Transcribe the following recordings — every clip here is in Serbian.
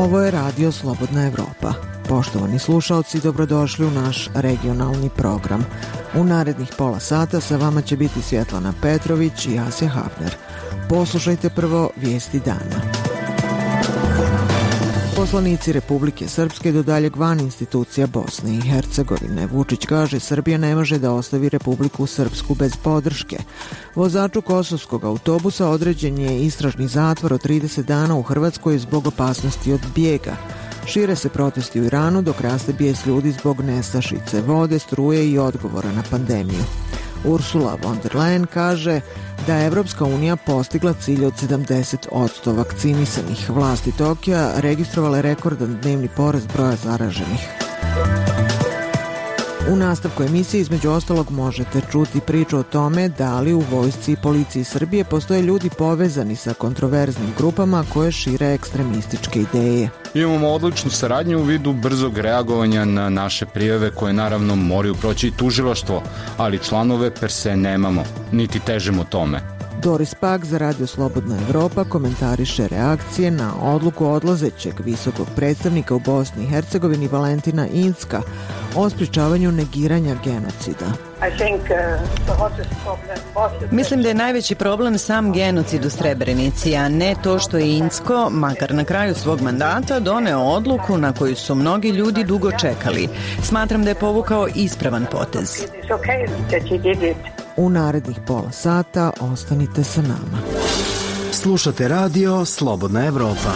Ovo je Radio Slobodna Evropa. Poštovani slušalci, dobrodošli u naš regionalni program. U narednih pola sata sa vama će biti Svjetlana Petrović i Asja Hafner. Poslušajte prvo vijesti dana. Poslanici Republike Srpske do daljeg van institucija Bosne i Hercegovine. Vučić kaže Srbija ne može da ostavi Republiku Srpsku bez podrške. Vozaču kosovskog autobusa određen je istražni zatvor od 30 dana u Hrvatskoj zbog opasnosti od bijega. Šire se protesti u Iranu dok raste bijes ljudi zbog nestašice vode, struje i odgovora na pandemiju. Ursula von der Leyen kaže da je Evropska unija postigla cilj od 70% vakcinisanih. Vlasti Tokija registrovale rekordan dnevni porast broja zaraženih. U nastavku emisije između ostalog možete čuti priču o tome da li u vojsci i policiji Srbije postoje ljudi povezani sa kontroverznim grupama koje šire ekstremističke ideje. Imamo odličnu saradnju u vidu brzog reagovanja na naše prijave koje naravno moraju proći i tužilaštvo, ali članove per se nemamo, niti težimo tome. Doris Pak za Radio Slobodna Evropa komentariše reakcije na odluku odlazećeg visokog predstavnika u Bosni i Hercegovini Valentina Incka o sprječavanju negiranja genocida. Mislim da je najveći problem sam genocid u Srebrenici, a ne to što je Incko, makar na kraju svog mandata, doneo odluku na koju su mnogi ljudi dugo čekali. Smatram da je povukao ispravan potez. U narednih pola sata ostanite sa nama. Slušate Radio Slobodna Evropa.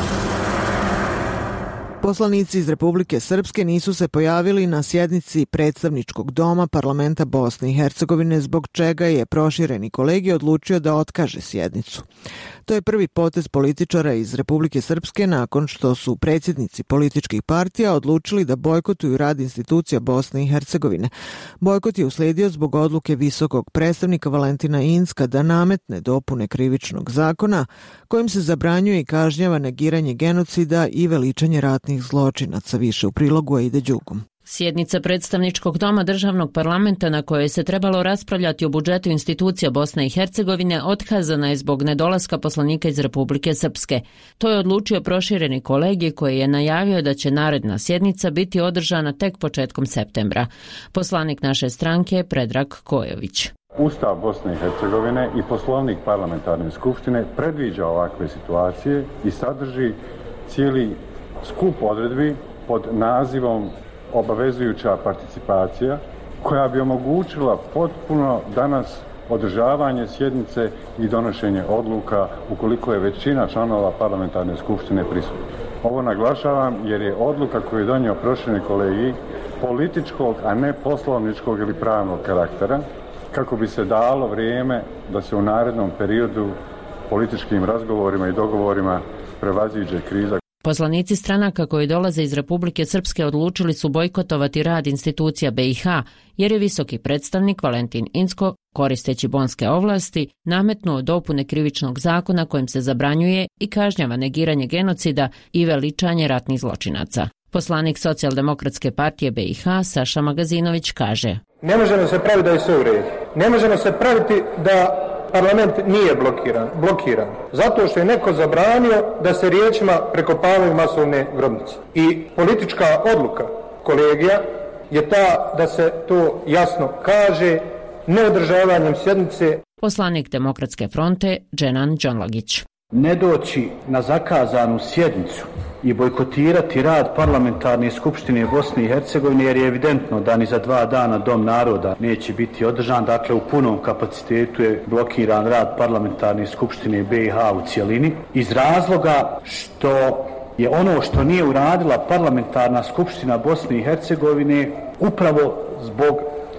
Poslanici iz Republike Srpske nisu se pojavili na sjednici predstavničkog doma parlamenta Bosne i Hercegovine, zbog čega je prošireni kolegij odlučio da otkaže sjednicu. To je prvi potez političara iz Republike Srpske nakon što su predsjednici političkih partija odlučili da bojkotuju rad institucija Bosne i Hercegovine. Bojkot je uslijedio zbog odluke visokog predstavnika Valentina Incka da nametne dopune krivičnog zakona kojim se zabranjuje i kažnjava negiranje genocida i veličanje ratnih zločinaca. Više u prilogu Aide Đugum. Sjednica predstavničkog doma državnog parlamenta na kojoj se trebalo raspravljati o budžetu institucija Bosne i Hercegovine otkazana je zbog nedolaska poslanika iz Republike Srpske. To je odlučio prošireni kolegij koji je najavio da će naredna sjednica biti održana tek početkom septembra. Poslanik naše stranke Predrag Kojović. Ustav Bosne i Hercegovine i poslovnik parlamentarne skupštine predviđa ovakve situacije i sadrži cijeli skup odredbi pod nazivom obavezujuća participacija koja bi omogućila potpuno danas održavanje sjednice i donošenje odluka ukoliko je većina članova parlamentarne skupštine prisutna. Ovo naglašavam jer je odluka koju je donio prošireni kolegij političkog, a ne poslovničkog ili pravnog karaktera, kako bi se dalo vrijeme da se u narednom periodu političkim razgovorima i dogovorima prevaziđe kriza. Poslanici stranaka koji dolaze iz Republike Srpske odlučili su bojkotovati rad institucija BiH, jer je visoki predstavnik Valentin Incko, koristeći bonske ovlasti, nametnuo dopune krivičnog zakona kojim se zabranjuje i kažnjava negiranje genocida i veličanje ratnih zločinaca. Poslanik Socijaldemokratske partije BiH Saša Magazinović kaže: Ne možemo se praviti da je sve u redu. Ne možemo se praviti da parlament nije blokiran. Zato što je neko zabranio da se riječima prekopavaju masovne grobnice. I politička odluka kolegija je ta da se to jasno kaže neodržavanjem sjednice. Poslanik Demokratske fronte Dženan Đonlagić. Ne doći na zakazanu sjednicu i bojkotirati rad parlamentarne skupštine Bosne i Hercegovine jer je evidentno da ni za 2 dana Dom naroda neće biti održan, dakle u punom kapacitetu je blokiran rad parlamentarne skupštine BiH u cijelini iz razloga što je ono što nije uradila parlamentarna skupština Bosne i Hercegovine upravo zbog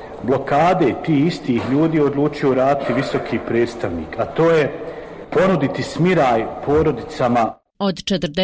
blokade tih istih ljudi odlučio uraditi visoki predstavnik, a to je ponuditi smiraj porodicama. Od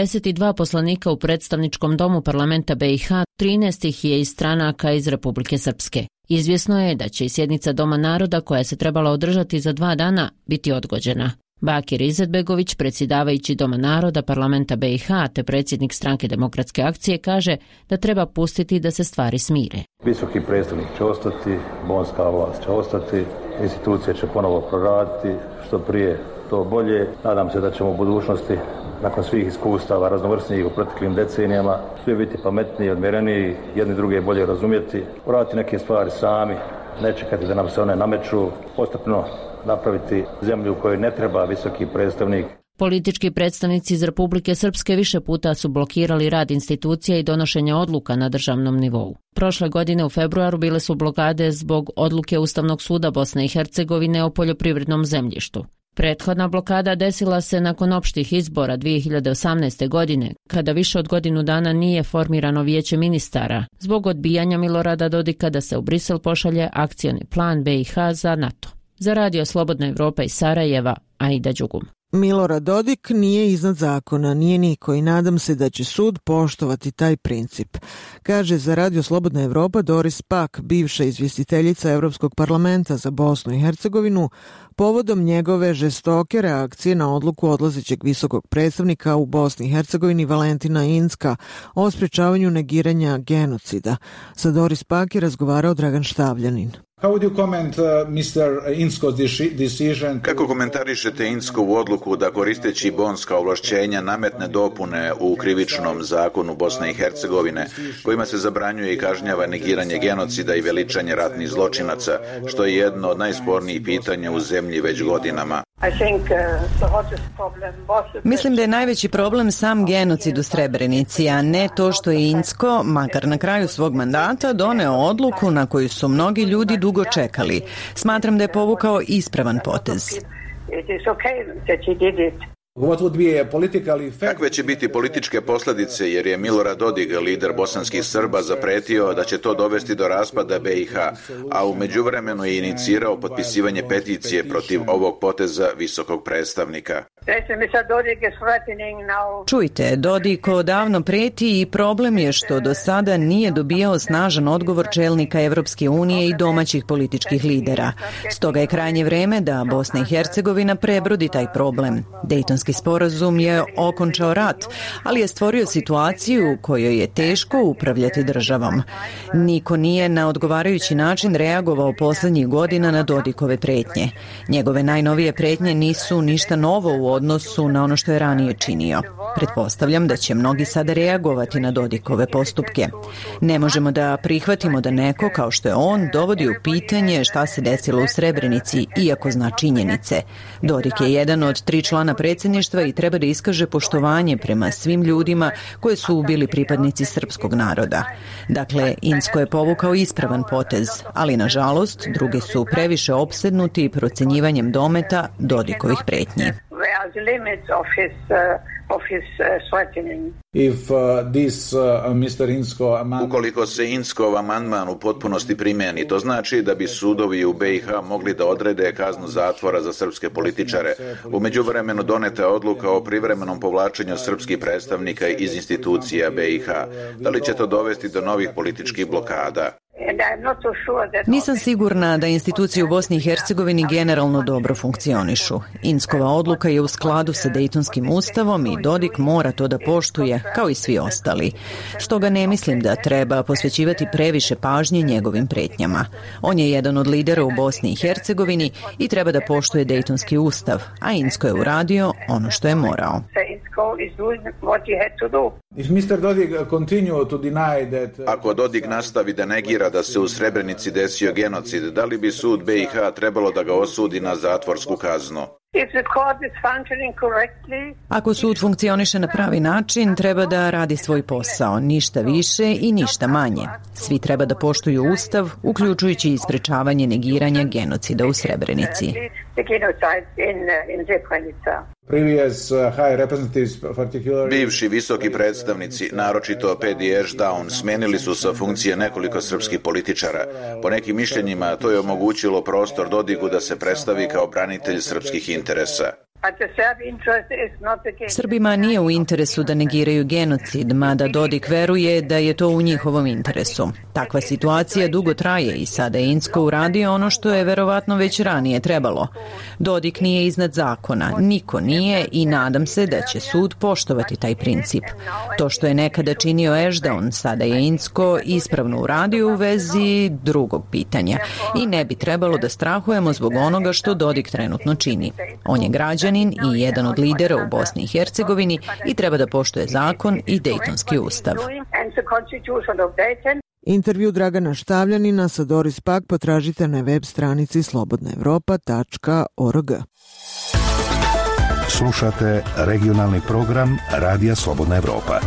42 poslanika u predstavničkom domu parlamenta BiH, 13 ih je iz stranaka iz Republike Srpske. Izvjesno je da će i sjednica Doma naroda koja se trebala održati za 2 dana biti odgođena. Bakir Izetbegović, predsjedavajući Doma naroda parlamenta BiH te predsjednik stranke Demokratske akcije, kaže da treba pustiti da se stvari smire. Visoki predstavnik će ostati, bonska vlast će ostati, institucije će ponovo proraditi, što prije to bolje. Nadam se da ćemo u budućnosti nakon svih iskustava raznovrsnih u proteklim decenijama, svi biti pametniji, odmjereniji, jedni druge bolje razumjeti, uraditi neke stvari sami, ne čekati da nam se one nameću, postupno napraviti zemlju u kojoj ne treba visoki predstavnik. Politički predstavnici iz Republike Srpske više puta su blokirali rad institucija i donošenje odluka na državnom nivou. Prošle godine u februaru bile su blokade zbog odluke Ustavnog suda Bosne i Hercegovine o poljoprivrednom zemljištu. Prethodna blokada desila se nakon opštih izbora 2018. godine, kada više od godinu dana nije formirano vijeće ministara, zbog odbijanja Milorada Dodika da se u Brisel pošalje akcioni plan BiH za NATO. Za Radio Slobodna Evropa iz Sarajeva, Aida Đugum. Milorad Dodik nije iznad zakona, nije niko i nadam se da će sud poštovati taj princip, kaže za Radio Slobodna Evropa Doris Pack, bivša izvjestiteljica Evropskog parlamenta za Bosnu i Hercegovinu, povodom njegove žestoke reakcije na odluku odlazećeg visokog predstavnika u Bosni i Hercegovini Valentina Incka o sprečavanju negiranja genocida. Sa Doris Pack je razgovarao Dragan Štavljanin. Kako komentarišete Inckovu odluku da koristeći bonska ovlašćenja nametne dopune u krivičnom zakonu Bosne i Hercegovine, kojima se zabranjuje i kažnjava negiranje genocida i veličanje ratnih zločinaca, što je jedno od najspornijih pitanja u zemlji već godinama? Mislim da je najveći problem sam genocid u Srebrenici, a ne to što je Incko, makar na kraju svog mandata, doneo odluku na koju su mnogi ljudi dugo čekali. Smatram da je povukao ispravan potez. Kakve će biti političke posljedice jer je Milorad Dodik, lider bosanskih Srba, zapretio da će to dovesti do raspada BiH, a u međuvremenu je inicirao potpisivanje peticije protiv ovog poteza visokog predstavnika. Čujte, Dodik odavno preti i problem je što do sada nije dobijao snažan odgovor čelnika Evropske unije i domaćih političkih lidera. Stoga je krajnje vreme da Bosna i Hercegovina prebrodi taj problem. Dejtonski sporazum je okončao rat, ali je stvorio situaciju u kojoj je teško upravljati državom. Niko nije na odgovarajući način reagovao poslednjih godina na Dodikove pretnje. Njegove najnovije pretnje nisu ništa novo u odnosu na ono što je ranije činio. Pretpostavljam da će mnogi sada reagovati na Dodikove postupke. Ne možemo da prihvatimo da neko, kao što je on, dovodi u pitanje šta se desilo u Srebrenici, iako zna činjenice. Dodik je jedan od 3 člana predsjedništva i treba da iskaže poštovanje prema svim ljudima koje su bili pripadnici srpskog naroda. Dakle, Incko je povukao ispravan potez, ali nažalost drugi su previše opsednuti procenjivanjem dometa Dodikovih pretnji. Ukoliko se Inckov amandman u potpunosti primjeni, to znači da bi sudovi u BiH mogli da odrede kaznu zatvora za srpske političare. U međuvremenu doneta je odluka o privremenom povlačenju srpskih predstavnika iz institucija BiH. Da li će to dovesti do novih političkih blokada? Nisam sigurna da institucije u Bosni i Hercegovini generalno dobro funkcionišu. Inckova odluka je u skladu sa Dejtonskim ustavom i Dodik mora to da poštuje, kao i svi ostali. Stoga ne mislim da treba posvećivati previše pažnje njegovim pretnjama. On je jedan od lidera u Bosni i Hercegovini i treba da poštuje Dejtonski ustav, a Incko je uradio ono što je morao. Ako Dodik nastavi da negira da se u Srebrenici desio genocid, da li bi sud BiH trebalo da ga osudi na zatvorsku kaznu? Ako sud funkcioniše na pravi način, treba da radi svoj posao, ništa više i ništa manje. Svi treba da poštuju ustav, uključujući i sprečavanje negiranja genocida u Srebrenici. Bivši visoki predstavnici, naročito Pedi Ešdaun, smenili su sa funkcije nekoliko srpskih političara. Po nekim mišljenjima to je omogućilo prostor Dodiku da se predstavi kao branitelj srpskih interesa. Srbima nije u interesu da negiraju genocid, mada Dodik veruje da je to u njihovom interesu. Takva situacija dugo traje i sada je Incko uradio ono što je verovatno već ranije trebalo. Dodik nije iznad zakona, niko nije i nadam se da će sud poštovati taj princip. To što je nekada činio Ešdaun, sada je Incko ispravno uradio u vezi drugog pitanja i ne bi trebalo da strahujemo zbog onoga što Dodik trenutno čini. On je građanin građanin i jedan od lidera u Bosni i Hercegovini i treba da poštuje zakon i Dejtonski ustav. Intervju Dragana Štavljanina sa Doris Pak potražite na web stranici slobodnaevropa.org. Slušate regionalni program Radija Slobodna Evropa.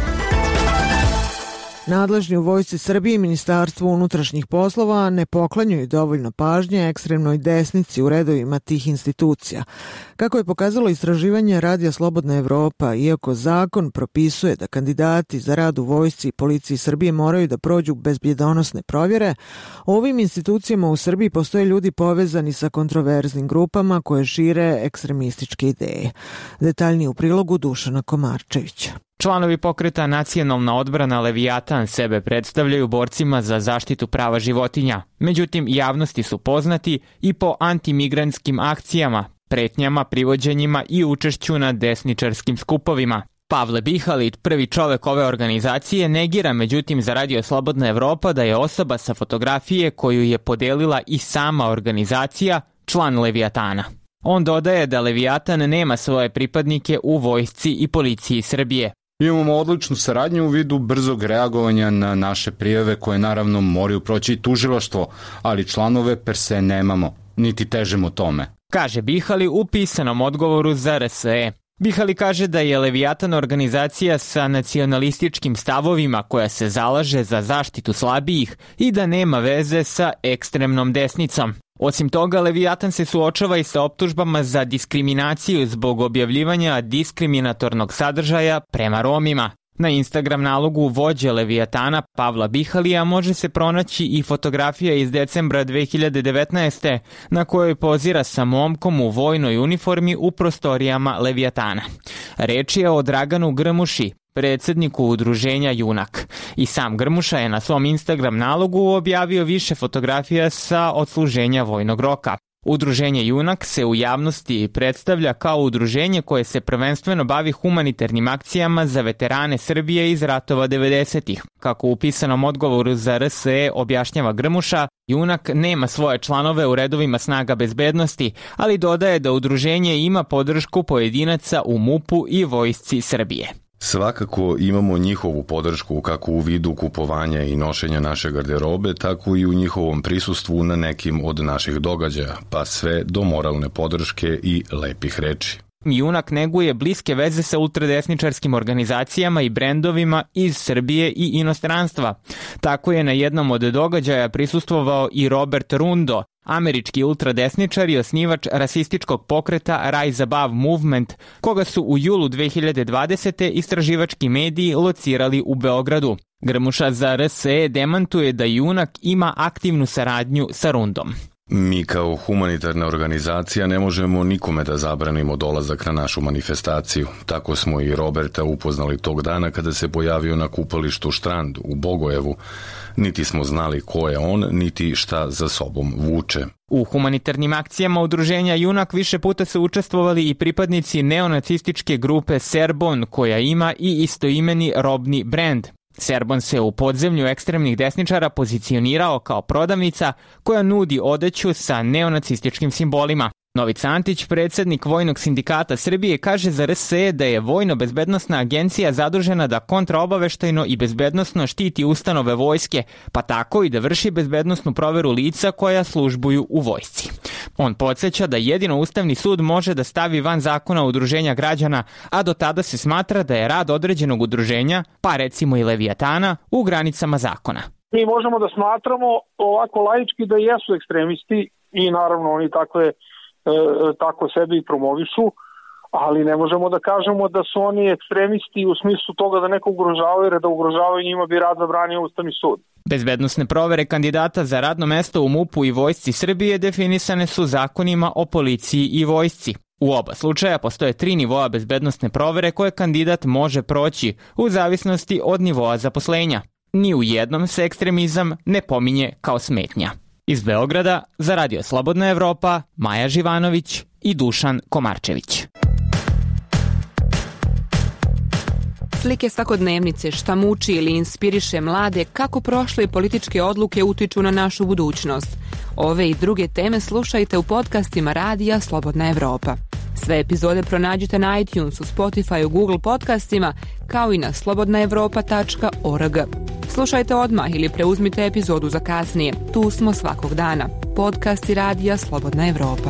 Nadležni u Vojsci Srbije i Ministarstvu unutrašnjih poslova ne poklanjaju dovoljno pažnje ekstremnoj desnici u redovima tih institucija. Kako je pokazalo istraživanje Radija Slobodna Evropa, iako zakon propisuje da kandidati za rad u Vojsci i Policiji Srbije moraju da prođu bezbjedonosne provjere, u ovim institucijama u Srbiji postoje ljudi povezani sa kontroverznim grupama koje šire ekstremističke ideje. Detaljnije u prilogu Dušana Komarčevića. Članovi pokreta Nacionalna odbrana Leviatan sebe predstavljaju borcima za zaštitu prava životinja. Međutim, javnosti su poznati i po antimigrantskim akcijama, pretnjama, privođenjima i učešću na desničarskim skupovima. Pavle Bihalit, prvi čovek ove organizacije, negira međutim za Radio Slobodna Evropa da je osoba sa fotografije koju je podelila i sama organizacija član Leviatana. On dodaje da Leviatan nema svoje pripadnike u Vojsci i Policiji Srbije. Imamo odličnu saradnju u vidu brzog reagovanja na naše prijave koje naravno moraju proći tužilaštvo, ali članove per se nemamo, niti težimo tome. Kaže Bihali u pisanom odgovoru za RSE. Bihali kaže da je Leviatan organizacija sa nacionalističkim stavovima koja se zalaže za zaštitu slabijih i da nema veze sa ekstremnom desnicom. Osim toga, Leviatan se suočava i sa optužbama za diskriminaciju zbog objavljivanja diskriminatornog sadržaja prema Romima. Na Instagram nalogu vođe Leviatana Pavla Bihalija može se pronaći i fotografija iz decembra 2019. na kojoj pozira sa momkom u vojnoj uniformi u prostorijama Leviatana. Reč je o Draganu Grmuši, predsjedniku udruženja Junak. I sam Grmuša je na svom Instagram nalogu objavio više fotografija sa odsluženja vojnog roka. Udruženje Junak se u javnosti predstavlja kao udruženje koje se prvenstveno bavi humanitarnim akcijama za veterane Srbije iz ratova 90-ih. Kako u pisanom odgovoru za RSE objašnjava Grmuša, Junak nema svoje članove u redovima snaga bezbednosti, ali dodaje da udruženje ima podršku pojedinaca u MUP-u i Vojsci Srbije. Svakako imamo njihovu podršku kako u vidu kupovanja i nošenja naše garderobe, tako i u njihovom prisustvu na nekim od naših događaja, pa sve do moralne podrške i lepih reči. Junak neguje bliske veze sa ultradesničarskim organizacijama i brendovima iz Srbije i inostranstva. Tako je na jednom od događaja prisustvovao i Robert Rundo, američki ultradesničar i osnivač rasističkog pokreta Rise Above Movement, koga su u julu 2020. istraživački mediji locirali u Beogradu. Grmuša za RSE demantuje da Junak ima aktivnu saradnju sa Rundom. Mi kao humanitarna organizacija ne možemo nikome da zabranimo dolazak na našu manifestaciju. Tako smo i Roberta upoznali tog dana kada se pojavio na kupalištu Štrand u Bogojevu. Niti smo znali ko je on, niti šta za sobom vuče. U humanitarnim akcijama udruženja Junak više puta su učestvovali i pripadnici neonacističke grupe Serbon, koja ima i istoimeni robni brend. Serbon se u podzemlju ekstremnih desničara pozicionirao kao prodavnica koja nudi odeću sa neonacističkim simbolima. Novica Antić, predsjednik Vojnog sindikata Srbije, kaže za RSE da je Vojno-bezbednosna agencija zadužena da kontraobaveštajno i bezbednosno štiti ustanove vojske, pa tako i da vrši bezbednosnu proveru lica koja službuju u vojsci. On podsjeća da jedino Ustavni sud može da stavi van zakona udruženja građana, a do tada se smatra da je rad određenog udruženja, pa recimo i Leviatana, u granicama zakona. Mi možemo da smatramo ovako laički da jesu ekstremisti i naravno oni tako sebe i promovišu, ali ne možemo da kažemo da su oni ekstremisti u smislu toga da neko ugrožavaju, jer da ugrožavaju njima bi rad zabranio Ustavni sud. Bezbednosne provere kandidata za radno mesto u MUP-u i Vojsci Srbije definisane su zakonima o policiji i vojsci. U oba slučaja postoje 3 nivoa bezbednosne provere koje kandidat može proći u zavisnosti od nivoa zaposlenja. Ni u jednom se ekstremizam ne pominje kao smetnja. Iz Beograda za Radio Slobodna Evropa, Maja Živanović i Dušan Komarčević. Slike svakodnevnice, šta muči ili inspiriše mlade, kako prošle političke odluke utiču na našu budućnost. Ove i druge teme slušajte u podcastima Radija Slobodna Evropa. Sve epizode pronađite na iTunesu, Spotifyu, Google podcastima, kao i na slobodnaevropa.org. Slušajte odmah ili preuzmite epizodu za kasnije. Tu smo svakog dana. Podcast i radija Slobodna Evropa.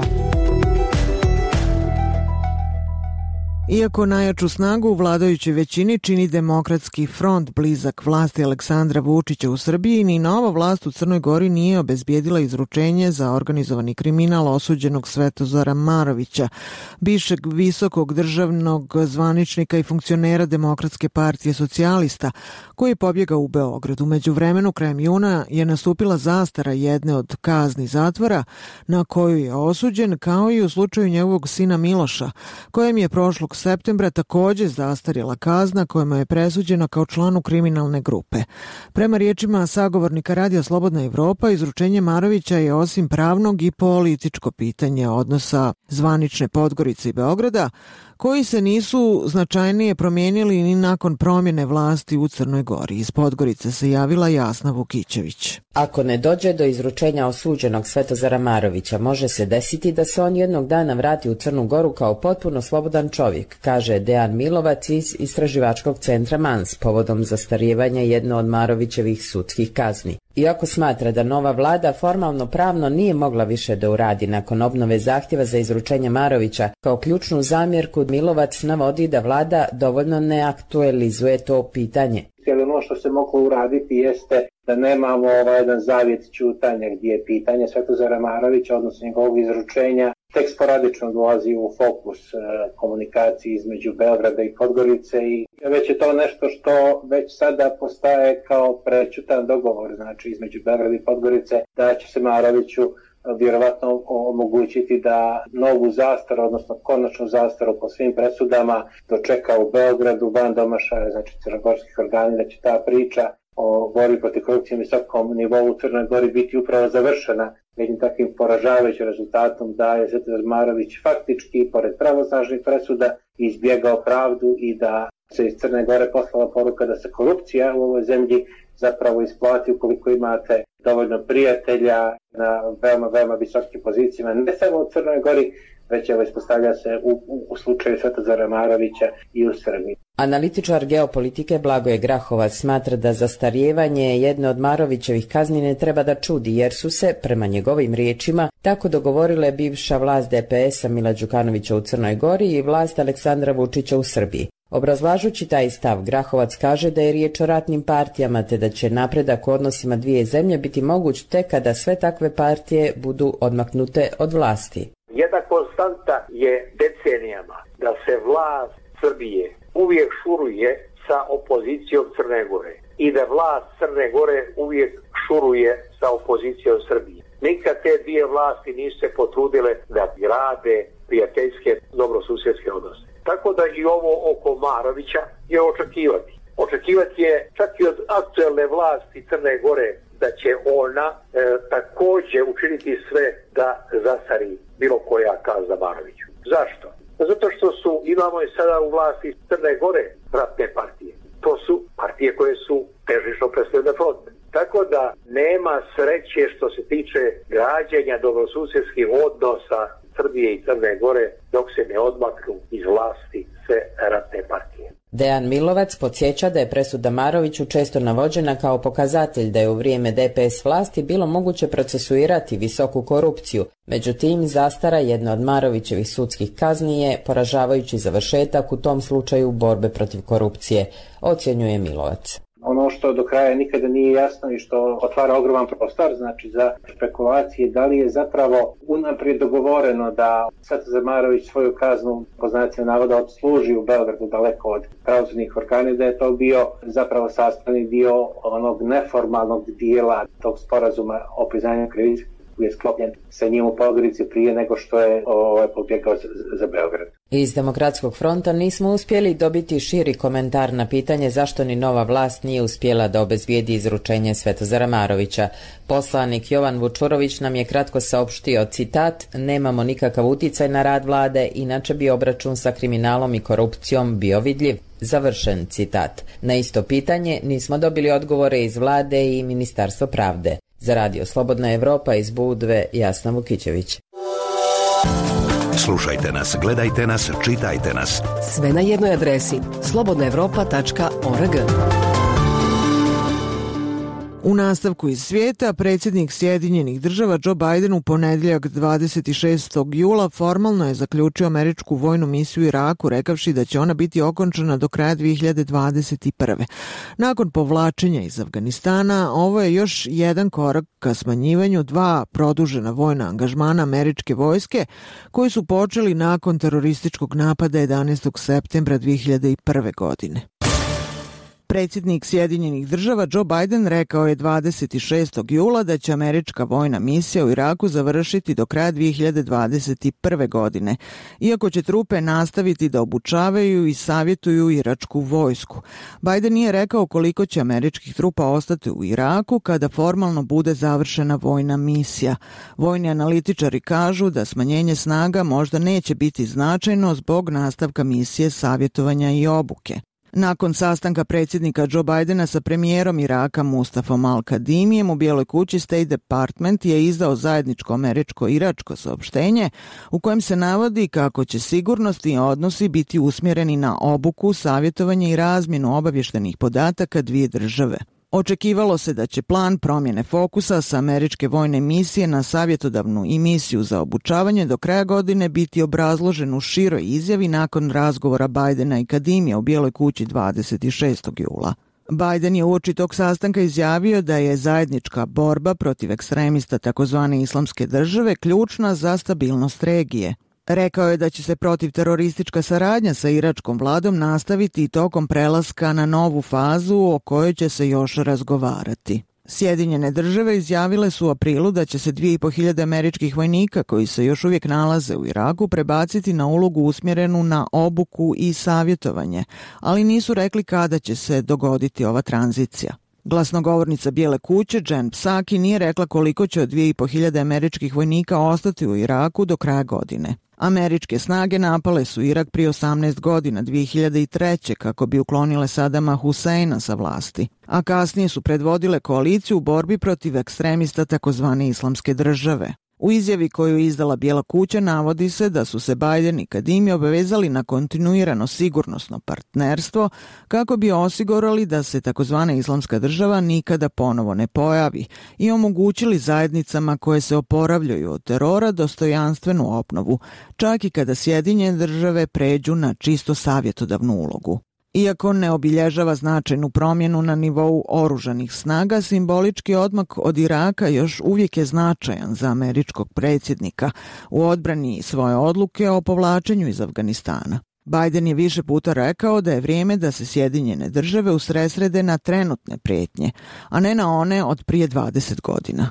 Iako najjaču snagu u vladajućoj većini čini Demokratski front blizak vlasti Aleksandra Vučića u Srbiji, ni nova vlast u Crnoj Gori nije obezbijedila izručenje za organizovani kriminal osuđenog Svetozara Marovića, bivšeg visokog državnog zvaničnika i funkcionera Demokratske partije socijalista, koji je pobjegao u Beograd. U međuvremenu, krajem juna, je nastupila zastara jedne od kazni zatvora na koju je osuđen, kao i u slučaju njegovog sina Miloša, kojem je prošlog septembra također zastarjela kazna kojima je presuđena kao članu kriminalne grupe. Prema riječima sagovornika Radija Slobodna Evropa, izručenje Marovića je osim pravnog i političko pitanje odnosa zvanične Podgorice i Beograda, koji se nisu značajnije promijenili ni nakon promjene vlasti u Crnoj Gori. Iz Podgorice se javila Jasna Vukićević. Ako ne dođe do izručenja osuđenog Svetozara Marovića, može se desiti da se on jednog dana vrati u Crnu Goru kao potpuno slobodan čovjek, kaže Dejan Milovac iz istraživačkog centra MANS povodom zastarijevanja jedne od Marovićevih sudskih kazni. Iako smatra da nova vlada formalno pravno nije mogla više da uradi nakon obnove zahtjeva za izručenje Marovića, kao ključnu zamjerku Milovac navodi da vlada dovoljno ne aktualizuje to pitanje. Ono što se moglo uraditi jeste da nemamo jedan zavjet ćutanja gdje je pitanje Svetozara Marovića, odnosno njegovog izručenja, tek sporadično dolazi u fokus komunikacije između Beograda i Podgorice i već je to nešto što već sada postaje kao prećutan dogovor, znači između Beograda i Podgorice, da će se Maroviću vjerovatno omogućiti da novu zastaru, odnosno konačnu zastaru po svim presudama dočeka u Beogradu van domašaja, znači crnogorskih organi, da će ta priča o borbi protiv korupcije na visokom nivou u Crnoj Gori biti upravo završena jednim takvim poražavajućim rezultatom da je Svetozar Marović faktički, pored pravosnažnih presuda, izbjegao pravdu i da se iz Crne Gore poslala poruka da se korupcija u ovoj zemlji zapravo isplati ukoliko imate dovoljno prijatelja na veoma visokim pozicijama, ne samo u Crnoj Gori, već ispostavlja se u slučaju Svetozara Marovića i u Srbiji. Analitičar geopolitike Blagoje Grahovac smatra da zastarijevanje jedne od Marovićevih kazni ne treba da čudi, jer su se, prema njegovim riječima, tako dogovorile bivša vlast DPS-a Mila Đukanovića u Crnoj Gori i vlast Aleksandra Vučića u Srbiji. Obrazlažući taj stav, Grahovac kaže da je riječ o ratnim partijama, te da će napredak u odnosima dvije zemlje biti moguć tek kada sve takve partije budu odmaknute od vlasti. Jedna konstanta je decenijama da se vlast Srbije uvijek šuruje sa opozicijom Crne Gore i da vlast Crne Gore uvijek šuruje sa opozicijom Srbije. Nikad te dvije vlasti nisu se potrudile da grade prijateljske dobrosusjedske odnose. Tako da i ovo oko Marovića je očekivati. Očekivati je čak i od aktuelne vlasti Crne Gore da će ona također učiniti sve da zastari bilo koja kazna Maroviću. Zašto? Zato što imamo i sada u vlasti Crne Gore ratne partije. To su partije koje su težišno predstavljene fronte. Tako da nema sreće što se tiče građenja dobrosusjedskih odnosa Srbije i Crne Gore dok se ne odmaknu iz vlasti sve ratne partije. Dejan Milovac podsjeća da je presuda Maroviću često navođena kao pokazatelj da je u vrijeme DPS vlasti bilo moguće procesuirati visoku korupciju. Međutim, zastara jedne od Marovićevih sudskih kazni je poražavajući završetak u tom slučaju borbe protiv korupcije, ocjenjuje Milovac. Ono što do kraja nikada nije jasno i što otvara ogroman prostor, znači za spekulacije, da li je zapravo unaprijed dogovoreno da Svetozar Marović svoju kaznu, po znacima navoda, odsluži u Beogradu daleko od pravosudnih organa, da je to bio zapravo sastavni dio onog neformalnog dijela tog sporazuma o priznanju krivice koji je sklopljen sa njim u Podgorici prije nego što je pobjegao za Beograd. Iz Demokratskog fronta nismo uspjeli dobiti širi komentar na pitanje zašto ni nova vlast nije uspjela da obezbijedi izručenje Svetozara Marovića. Poslanik Jovan Vučurović nam je kratko saopštio, citat, nemamo nikakav utjecaj na rad vlade, inače bi obračun sa kriminalom i korupcijom bio vidljiv. Završen citat. Na isto pitanje nismo dobili odgovore iz vlade i Ministarstva pravde. Za Radio Slobodna Evropa iz Budve, Jasna Vukićević. Slušajte nas, gledajte nas, čitajte nas. Sve na jednoj adresi slobodnaevropa.org. U nastavku iz svijeta, predsjednik Sjedinjenih država Joe Biden u ponedjeljak 26. jula formalno je zaključio američku vojnu misiju u Iraku, rekavši da će ona biti okončana do kraja 2021. Nakon povlačenja iz Afganistana, ovo je još jedan korak ka smanjivanju 2 produžena vojna angažmana američke vojske koji su počeli nakon terorističkog napada 11. septembra 2001. godine. Predsjednik Sjedinjenih država Joe Biden rekao je 26. jula da će američka vojna misija u Iraku završiti do kraja 2021. godine, iako će trupe nastaviti da obučavaju i savjetuju iračku vojsku. Biden nije rekao koliko će američkih trupa ostati u Iraku kada formalno bude završena vojna misija. Vojni analitičari kažu da smanjenje snaga možda neće biti značajno zbog nastavka misije savjetovanja i obuke. Nakon sastanka predsjednika Joe Bidena sa premijerom Iraka Mustafom Al-Kadimijem u Bijeloj kući, State Department je izdao zajedničko američko-iračko saopštenje u kojem se navodi kako će sigurnosni odnosi biti usmjereni na obuku, savjetovanje i razmjenu obavještajnih podataka dvije države. Očekivalo se da će plan promjene fokusa sa američke vojne misije na savjetodavnu i misiju za obučavanje do kraja godine biti obrazložen u široj izjavi nakon razgovora Bidena i Kadimija u Bijeloj kući 26. jula. Biden je uoči tog sastanka izjavio da je zajednička borba protiv ekstremista takozvane islamske države ključna za stabilnost regije. Rekao je da će se protivteroristička saradnja sa iračkom vladom nastaviti tokom prelaska na novu fazu o kojoj će se još razgovarati. Sjedinjene države izjavile su u aprilu da će se 2.500 američkih vojnika koji se još uvijek nalaze u Iraku prebaciti na ulogu usmjerenu na obuku i savjetovanje, ali nisu rekli kada će se dogoditi ova tranzicija. Glasnogovornica Bijele kuće Jen Psaki nije rekla koliko će od 2.500 američkih vojnika ostati u Iraku do kraja godine. Američke snage napale su Irak prije 18 godina, 2003. kako bi uklonile Sadama Huseina sa vlasti, a kasnije su predvodile koaliciju u borbi protiv ekstremista takozvane islamske države. U izjavi koju je izdala Bijela kuća navodi se da su se Biden i Kadimi obavezali na kontinuirano sigurnosno partnerstvo kako bi osigurali da se takozvana islamska država nikada ponovo ne pojavi i omogućili zajednicama koje se oporavljaju od terora dostojanstvenu obnovu, čak i kada Sjedinjene države pređu na čisto savjetodavnu ulogu. Iako ne obilježava značajnu promjenu na nivou oružanih snaga, simbolički odmak od Iraka još uvijek je značajan za američkog predsjednika u odbrani svoje odluke o povlačenju iz Afganistana. Biden je više puta rekao da je vrijeme da se Sjedinjene države usredsrede na trenutne prijetnje, a ne na one od prije 20 godina.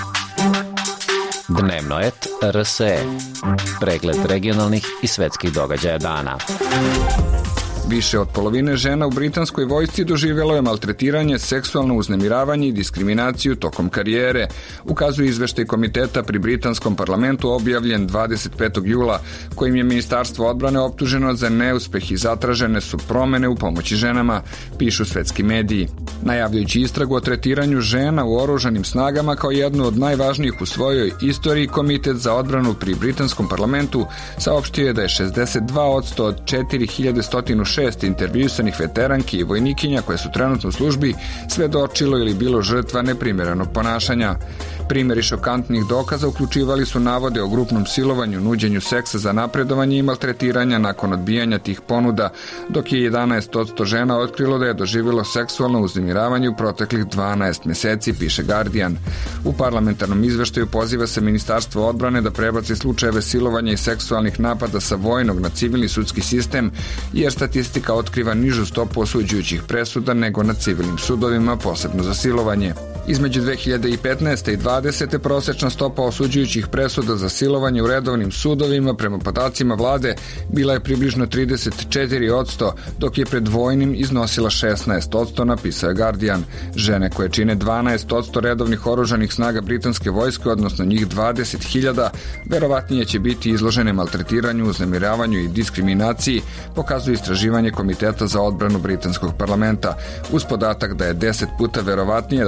Dnevno et RSE. Pregled regionalnih i svetskih događaja dana. Više od polovine žena u britanskoj vojsci doživjelo je maltretiranje, seksualno uznemiravanje i diskriminaciju tokom karijere, ukazuje izveštaj komiteta pri britanskom parlamentu objavljen 25. jula, kojim je Ministarstvo odbrane optuženo za neuspeh i zatražene su promjene u pomoći ženama, pišu svetski mediji. Najavljujući istragu o tretiranju žena u oružanim snagama kao jednu od najvažnijih u svojoj istoriji, Komitet za odbranu pri britanskom parlamentu saopštio je da je 62% od 4106 intervjuisanih veteranki i vojnikinja koje su trenutno u službi svedočilo ili bilo žrtva neprimjerenog ponašanja. Primjeri šokantnih dokaza uključivali su navode o grupnom silovanju, nuđenju seksa za napredovanje i maltretiranja nakon odbijanja tih ponuda, dok je 11% žena otkrilo da je doživjelo seksualno uznemiravanje u proteklih 12 mjeseci, piše Guardian. U parlamentarnom izveštaju poziva se Ministarstvo odbrane da prebaci slučajeve silovanja i seksualnih napada sa vojnog na civilni sudski sistem, jer statistika otkriva nižu stopu osuđujućih presuda nego na civilnim sudovima, posebno za silovanje. Između 2015. i 2020. prosječna stopa osuđujućih presuda za silovanje u redovnim sudovima prema podacima vlade bila je približno 34%, dok je pred vojnim iznosila 16%, napisao je Guardian. Žene koje čine 12% redovnih oružanih snaga britanske vojske, odnosno njih 20.000, verovatnije će biti izložene maltretiranju, uznemiravanju i diskriminaciji, pokazuje istraživanje Komiteta za odbranu britanskog parlamenta, uz podatak da je 10 puta verovatnije da će žene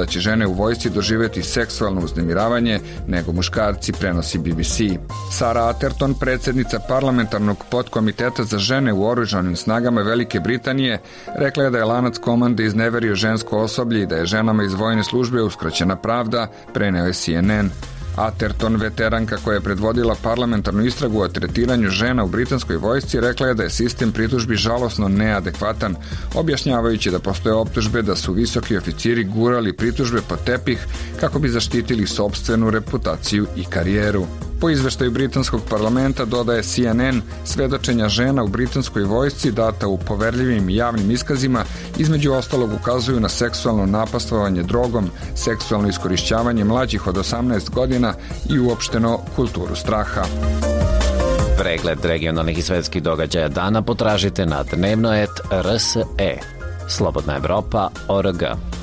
u vojsci doživjeti seksualno uznemiravanje nego muškarci, prenosi BBC. Sara Atherton, predsjednica parlamentarnog podkomiteta za žene u oružanim snagama Velike Britanije, rekla je da je lanac komande izneverio žensko osoblje i da je ženama iz vojne službe uskraćena pravda, preneo je CNN. Atherton, veteranka koja je predvodila parlamentarnu istragu o tretiranju žena u britanskoj vojsci, rekla je da je sistem pritužbi žalosno neadekvatan, objašnjavajući da postoje optužbe da su visoki oficiri gurali pritužbe pod tepih kako bi zaštitili sopstvenu reputaciju i karijeru. Po izveštaju britanskog parlamenta, dodaje CNN, svedočenja žena u britanskoj vojsci data u poverljivim javnim iskazima između ostalog ukazuju na seksualno napastvovanje drogom, seksualno iskorišćavanje mlađih od 18 godina i uopšteno kulturu straha. Pregled regionalnih i svetskih događaja dana potražite na dnevnoet.rse. Slobodna Evropa.org.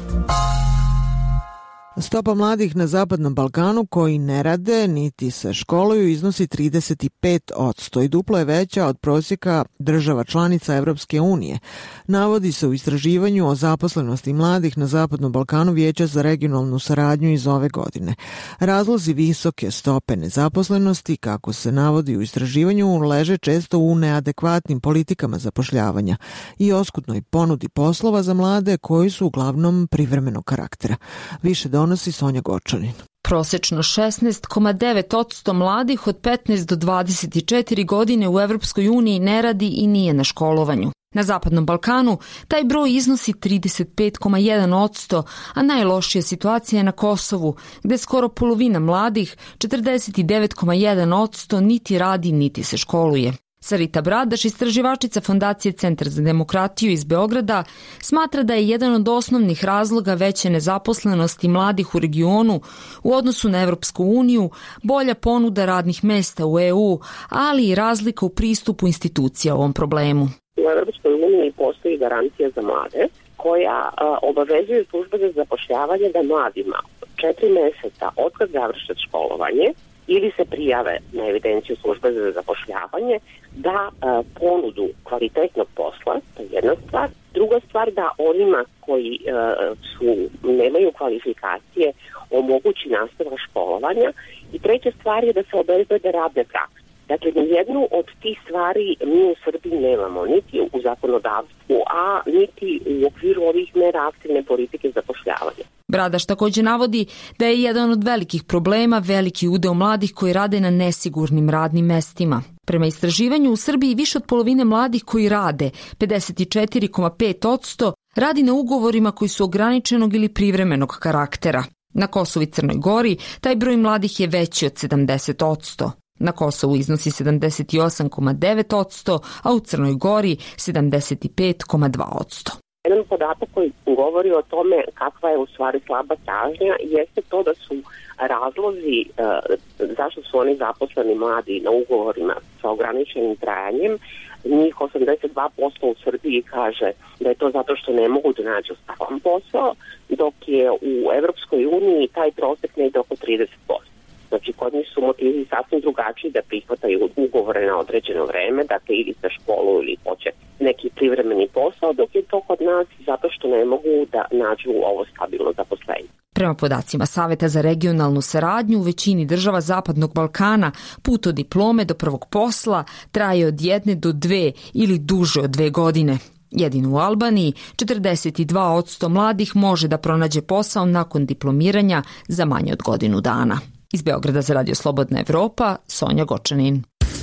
Stopa mladih na Zapadnom Balkanu koji ne rade niti se školuju iznosi 35% i duplo je veća od prosjeka država članica Evropske unije. Navodi se u istraživanju o zaposlenosti mladih na Zapadnom Balkanu Vijeća za regionalnu saradnju iz ove godine. Razlozi visoke stope nezaposlenosti, kako se navodi u istraživanju, leže često u neadekvatnim politikama zapošljavanja i oskudnoj ponudi poslova za mlade koji su uglavnom privremenog karaktera. Više donosi Sonja Gočanin. Prosečno 16,9% mladih od 15 do 24 godine u Evropskoj uniji ne radi i nije na školovanju. Na Zapadnom Balkanu taj broj iznosi 35,1%, a najlošija situacija je na Kosovu, gde skoro polovina mladih, 49,1%, niti radi niti se školuje. Sarita Bradaš, istraživačica Fondacije Centar za demokratiju iz Beograda, smatra da je jedan od osnovnih razloga veće nezaposlenosti mladih u regionu u odnosu na Evropsku uniju bolja ponuda radnih mesta u EU, ali i razlika u pristupu institucija ovom problemu. U Evropskoj uniji postoji garancija za mlade koja obavezuje službe za zapošljavanje da mladima 4 meseca od kad završe školovanje ili se prijave na evidenciju službe za zapošljavanje da ponudu kvalitetnog posla, to je jedna stvar. Druga stvar, da onima koji nemaju kvalifikacije omogući nastavak školovanja. I treća stvar je da se obezbede radne prakse. Dakle, nijednu od tih stvari mi u Srbiji nemamo, niti u zakonodavstvu, a niti u okviru ovih mera aktivne politike zapošljavanja. Bradaš također navodi da je jedan od velikih problema veliki udeo mladih koji rade na nesigurnim radnim mestima. Prema istraživanju u Srbiji više od polovine mladih koji rade, 54,5%, radi na ugovorima koji su ograničenog ili privremenog karaktera. Na Kosovu i Crnoj Gori taj broj mladih je veći od 70%. Na Kosovu iznosi 78,9%, a u Crnoj Gori 75,2%. Jedan podatak koji govori o tome kakva je u stvari slaba tražnja jeste to da su razlozi zašto su oni zaposleni mladi na ugovorima sa ograničenim trajanjem. Njih 82% u Srbiji kaže da je to zato što ne mogu da nađu stalan posao, dok je u Evropskoj uniji taj prosek ne ide oko 30%. Znači, kod njih su motivi sasvim drugačiji da prihvataju ugovore na određeno vreme, dakle ili za školu ili hoće neki privremeni posao, dok je to kod nas zato što ne mogu da nađu ovo stabilno zaposlenje. Prema podacima Saveta za regionalnu saradnju, u većini država Zapadnog Balkana put od diplome do prvog posla traje od 1 do 2 ili duže od 2 godine. Jedino u Albaniji 42% mladih može da pronađe posao nakon diplomiranja za manje od godinu dana. Iz Beograda za Radio Slobodna Evropa, Sonja Gočanin.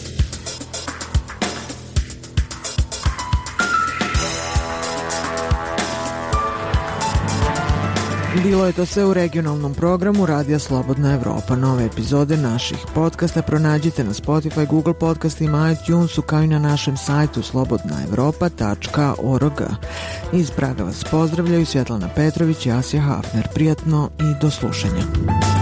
Bilo je to sve u regionalnom programu Radija Slobodna Evropa. Nove epizode naših podcasta pronađite na Spotify, Google podcastima, iTunesu, kao i na našem sajtu slobodnaevropa.org. Iz Praga vas pozdravljaju Svjetlana Petrović i Asja Hafner. Prijatno i do slušanja.